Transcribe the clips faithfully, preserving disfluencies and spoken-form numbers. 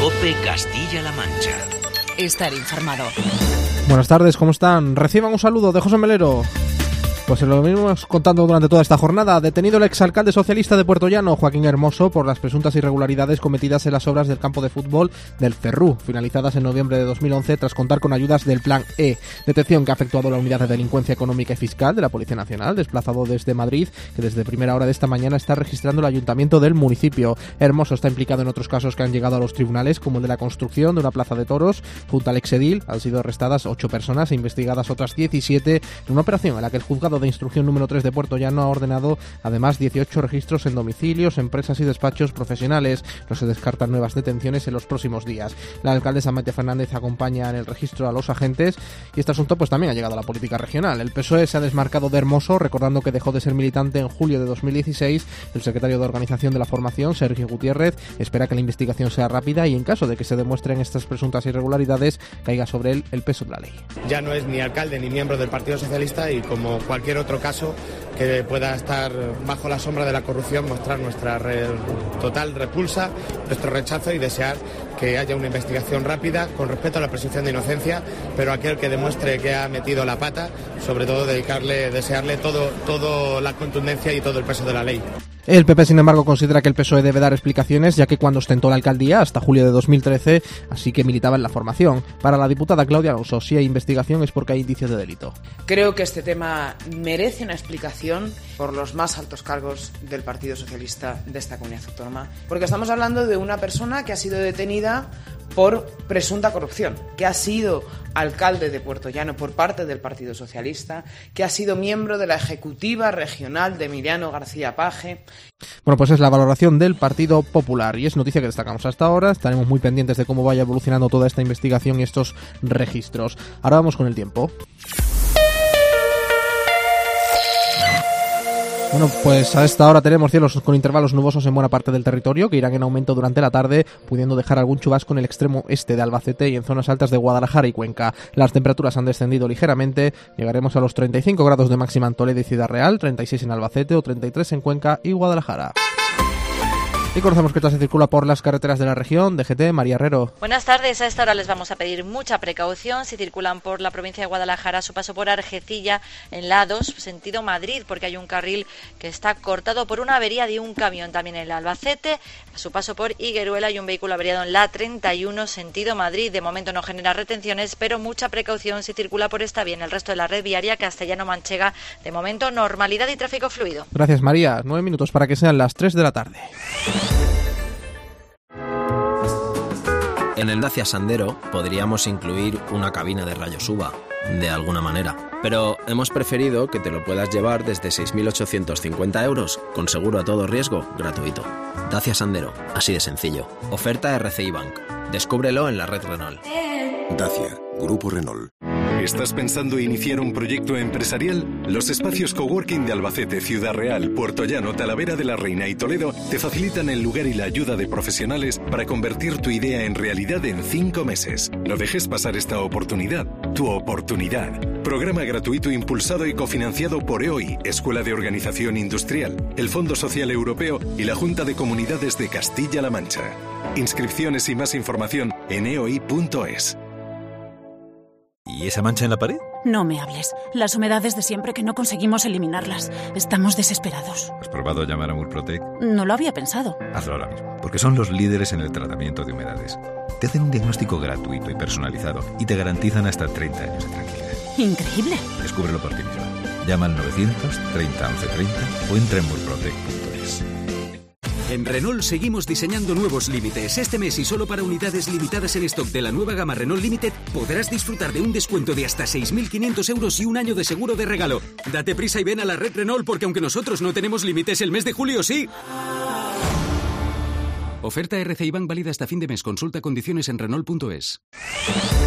COPE Castilla-La Mancha. Estar informado. Buenas tardes, ¿cómo están? Reciban un saludo de José Melero. Pues se lo venimos contando durante toda esta jornada. Detenido el exalcalde socialista de Puerto Llano, Joaquín Hermoso, por las presuntas irregularidades cometidas en las obras del campo de fútbol del Ferrú, finalizadas en noviembre de dos mil once tras contar con ayudas del Plan E. Detención que ha efectuado la Unidad de Delincuencia Económica y Fiscal de la Policía Nacional, desplazado desde Madrid, que desde primera hora de esta mañana está registrando el ayuntamiento del municipio. Hermoso está implicado en otros casos que han llegado a los tribunales, como el de la construcción de una plaza de toros junto al exedil. Han sido arrestadas ocho personas e investigadas otras diecisiete en una operación en la que el juzgado de instrucción número tres de Puerto Llano ha ordenado además dieciocho registros en domicilios, empresas y despachos profesionales. No se descartan nuevas detenciones en los próximos días. La alcaldesa Maite Fernández acompaña en el registro a los agentes y este asunto pues también ha llegado a la política regional. El P S O E se ha desmarcado de Hermoso, recordando que dejó de ser militante en julio de dos mil dieciséis. El secretario de organización de la formación, Sergio Gutiérrez, espera que la investigación sea rápida y en caso de que se demuestren estas presuntas irregularidades caiga sobre él el peso de la ley. Ya no es ni alcalde ni miembro del Partido Socialista y como cualquier otro caso que pueda estar bajo la sombra de la corrupción, mostrar nuestra re- total repulsa, nuestro rechazo y desear que haya una investigación rápida con respeto a la presunción de inocencia, pero aquel que demuestre que ha metido la pata, sobre todo dedicarle, desearle todo, todo la contundencia y todo el peso de la ley. El P P, sin embargo, considera que el P S O E debe dar explicaciones, ya que cuando ostentó la alcaldía, hasta julio de dos mil trece, así que militaba en la formación. Para la diputada Claudia Alonso, si hay investigación es porque hay indicios de delito. Creo que este tema merece una explicación por los más altos cargos del Partido Socialista de esta comunidad autónoma, porque estamos hablando de una persona que ha sido detenida por presunta corrupción, que ha sido alcalde de Puerto Llano por parte del Partido Socialista, que ha sido miembro de la Ejecutiva Regional de Emiliano García Paje. Bueno, pues es la valoración del Partido Popular y es noticia que destacamos hasta ahora. Estaremos muy pendientes de cómo vaya evolucionando toda esta investigación y estos registros. Ahora vamos con el tiempo. Bueno, pues a esta hora tenemos cielos con intervalos nubosos en buena parte del territorio, que irán en aumento durante la tarde, pudiendo dejar algún chubasco en el extremo este de Albacete y en zonas altas de Guadalajara y Cuenca. Las temperaturas han descendido ligeramente, llegaremos a los treinta y cinco grados de máxima en Toledo y Ciudad Real, treinta y seis en Albacete o treinta y tres en Cuenca y Guadalajara. Y conocemos que todo se circula por las carreteras de la región. D G T, María Herrero. Buenas tardes. A esta hora les vamos a pedir mucha precaución si circulan por la provincia de Guadalajara a su paso por Argecilla en la A dos, sentido Madrid, porque hay un carril que está cortado por una avería de un camión. También en el Albacete, a su paso por Higueruela, hay un vehículo averiado en la A treinta y uno, sentido Madrid. De momento no genera retenciones, pero mucha precaución si circula por esta vía. En el resto de la red viaria castellano-manchega, de momento normalidad y tráfico fluido. Gracias, María. Nueve minutos para que sean las tres de la tarde. En el Dacia Sandero podríamos incluir una cabina de rayos U V A, de alguna manera. Pero hemos preferido que te lo puedas llevar desde seis mil ochocientos cincuenta euros, con seguro a todo riesgo, gratuito. Dacia Sandero, así de sencillo. Oferta R C I Bank. Descúbrelo en la red Renault. Dacia, Grupo Renault. ¿Estás pensando iniciar un proyecto empresarial? Los espacios coworking de Albacete, Ciudad Real, Puerto Llano, Talavera de la Reina y Toledo te facilitan el lugar y la ayuda de profesionales para convertir tu idea en realidad en cinco meses. No dejes pasar esta oportunidad. Tu oportunidad. Programa gratuito impulsado y cofinanciado por E O I, Escuela de Organización Industrial, el Fondo Social Europeo y la Junta de Comunidades de Castilla-La Mancha. Inscripciones y más información en e o i punto es. ¿Y esa mancha en la pared? No me hables. Las humedades de siempre que no conseguimos eliminarlas. Estamos desesperados. ¿Has probado llamar a Murprotec? No lo había pensado. Hazlo ahora mismo, porque son los líderes en el tratamiento de humedades. Te hacen un diagnóstico gratuito y personalizado y te garantizan hasta treinta años de tranquilidad. Increíble. Descúbrelo por ti mismo. Llama al novecientos treinta once treinta o entra en murprotec punto es. En Renault seguimos diseñando nuevos límites. Este mes y solo para unidades limitadas en stock de la nueva gama Renault Limited podrás disfrutar de un descuento de hasta seis mil quinientos euros y un año de seguro de regalo. Date prisa y ven a la red Renault porque aunque nosotros no tenemos límites, el mes de julio sí. Oferta R C I Bank válida hasta fin de mes. Consulta condiciones en Renault punto es.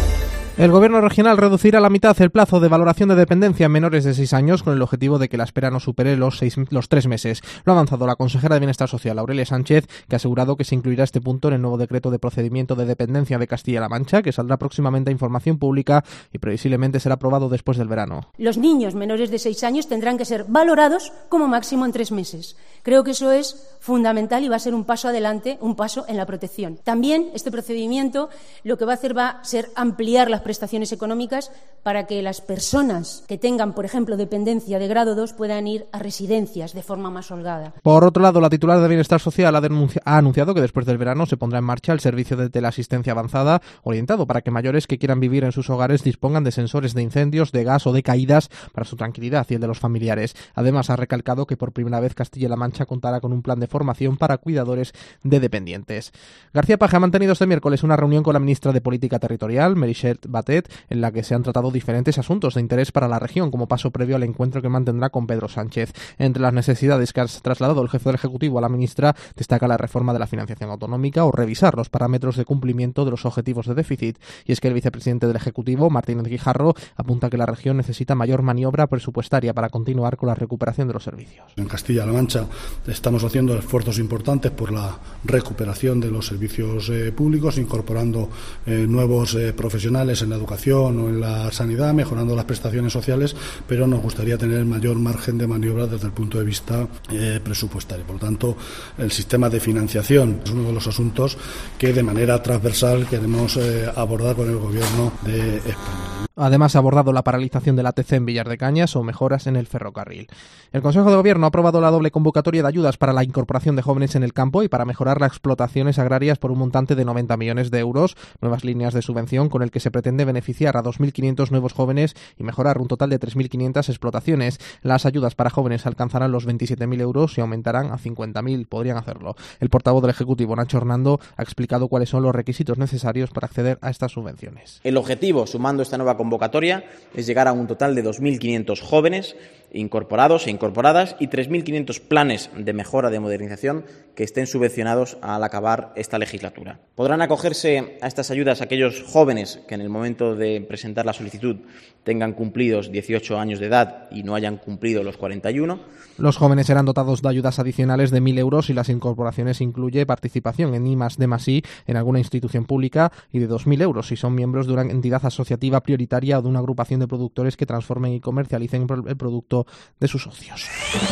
El Gobierno regional reducirá a la mitad el plazo de valoración de dependencia en menores de seis años con el objetivo de que la espera no supere los, seis, los tres meses. Lo ha avanzado la consejera de Bienestar Social, Aurelia Sánchez, que ha asegurado que se incluirá este punto en el nuevo decreto de procedimiento de dependencia de Castilla-La Mancha, que saldrá próximamente a información pública y previsiblemente será aprobado después del verano. Los niños menores de seis años tendrán que ser valorados como máximo en tres meses. Creo que eso es fundamental y va a ser un paso adelante, un paso en la protección. También este procedimiento lo que va a hacer va a ser ampliar las prestaciones económicas para que las personas que tengan, por ejemplo, dependencia de grado dos puedan ir a residencias de forma más holgada. Por otro lado, la titular de Bienestar Social ha, denuncia, ha anunciado que después del verano se pondrá en marcha el servicio de teleasistencia avanzada orientado para que mayores que quieran vivir en sus hogares dispongan de sensores de incendios, de gas o de caídas para su tranquilidad y el de los familiares. Además, ha recalcado que por primera vez Castilla-La Mancha contará con un plan de formación para cuidadores de dependientes. García Paje ha mantenido este miércoles una reunión con la ministra de Política Territorial, Meritxell Batet, en la que se han tratado diferentes asuntos de interés para la región como paso previo al encuentro que mantendrá con Pedro Sánchez. Entre las necesidades que ha trasladado el jefe del Ejecutivo a la ministra destaca la reforma de la financiación autonómica o revisar los parámetros de cumplimiento de los objetivos de déficit. Y es que el vicepresidente del Ejecutivo, Martínez Guijarro, apunta que la región necesita mayor maniobra presupuestaria para continuar con la recuperación de los servicios. En Castilla-La Mancha estamos haciendo esfuerzos importantes por la recuperación de los servicios eh, públicos, incorporando eh, nuevos eh, profesionales en la educación o en la sanidad, mejorando las prestaciones sociales, pero nos gustaría tener mayor margen de maniobra desde el punto de vista eh, presupuestario. Por lo tanto, el sistema de financiación es uno de los asuntos que de manera transversal queremos eh, abordar con el Gobierno de España. Además, ha abordado la paralización del A T C en Villar de Cañas o mejoras en el ferrocarril. El Consejo de Gobierno ha aprobado la doble convocatoria de ayudas para la incorporación de jóvenes en el campo y para mejorar las explotaciones agrarias por un montante de noventa millones de euros, nuevas líneas de subvención con el que se pretende beneficiar a dos mil quinientos nuevos jóvenes y mejorar un total de tres mil quinientas explotaciones. Las ayudas para jóvenes alcanzarán los veintisiete mil euros y aumentarán a cincuenta mil, podrían hacerlo. El portavoz del Ejecutivo, Nacho Hernando, ha explicado cuáles son los requisitos necesarios para acceder a estas subvenciones. El objetivo, sumando esta nueva convocatoria, es llegar a un total de dos mil quinientos jóvenes incorporados e incorporadas y tres mil quinientos planes de mejora de modernización que estén subvencionados al acabar esta legislatura. Podrán acogerse a estas ayudas aquellos jóvenes que en el momento de presentar la solicitud tengan cumplidos dieciocho años de edad y no hayan cumplido los cuarenta y uno. Los jóvenes serán dotados de ayudas adicionales de mil euros y las incorporaciones incluye participación en I más D más I en alguna institución pública y de dos mil euros si son miembros de una entidad asociativa prioritaria o de una agrupación de productores que transformen y comercialicen el producto de sus socios.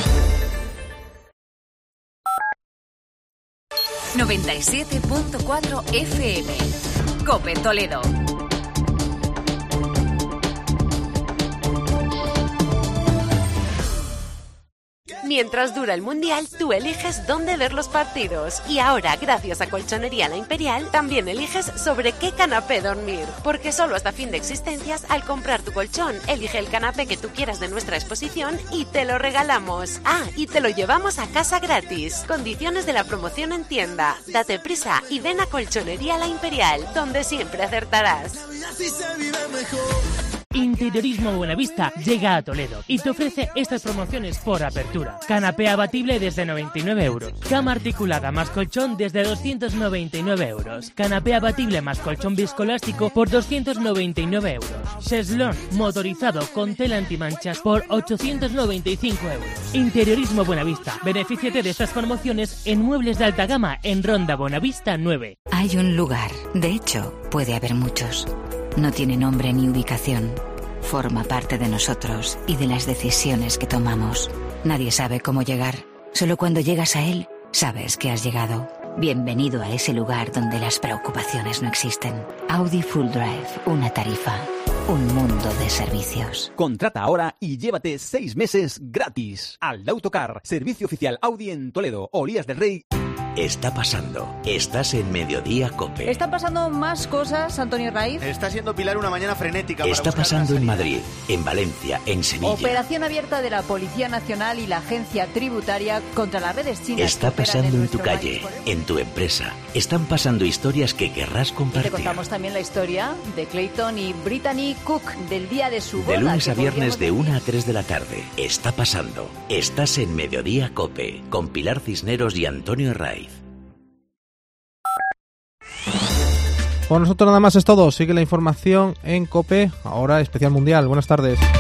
noventa y siete punto cuatro F M. COPE Toledo. Mientras dura el Mundial, tú eliges dónde ver los partidos. Y ahora, gracias a Colchonería La Imperial, también eliges sobre qué canapé dormir. Porque solo hasta fin de existencias, al comprar tu colchón, elige el canapé que tú quieras de nuestra exposición y te lo regalamos. Ah, y te lo llevamos a casa gratis. Condiciones de la promoción en tienda. Date prisa y ven a Colchonería La Imperial, donde siempre acertarás. Interiorismo Buenavista llega a Toledo y te ofrece estas promociones por apertura. Canapé abatible desde noventa y nueve euros. Cama articulada más colchón desde doscientos noventa y nueve euros. Canapé abatible más colchón viscoelástico por doscientos noventa y nueve euros. Cheslón motorizado con tela antimanchas por ochocientos noventa y cinco euros. Interiorismo Buenavista. Benefíciate de estas promociones en muebles de alta gama en Ronda Buenavista nueve. Hay un lugar. De hecho, puede haber muchos. No tiene nombre ni ubicación. Forma parte de nosotros y de las decisiones que tomamos. Nadie sabe cómo llegar. Solo cuando llegas a él, sabes que has llegado. Bienvenido a ese lugar donde las preocupaciones no existen. Audi Full Drive, una tarifa, un mundo de servicios. Contrata ahora y llévate seis meses gratis. Aldautocar, servicio oficial Audi en Toledo, Olías del Rey. Está pasando. Estás en Mediodía COPE. Están pasando más cosas, Antonio Raiz. Está siendo Pilar una mañana frenética. Está pasando en Madrid, en Valencia, en Sevilla. Operación abierta de la Policía Nacional y la Agencia Tributaria contra las redes chinas. Está pasando en tu calle, en tu empresa. Están pasando historias que querrás compartir. Y te contamos también la historia de Clayton y Brittany Cook del día de su boda. De lunes a viernes de una a tres de la tarde. Está pasando. Estás en Mediodía COPE con Pilar Cisneros y Antonio Raiz. Por nosotros nada más es todo. Sigue la información en COPE, ahora especial mundial. Buenas tardes.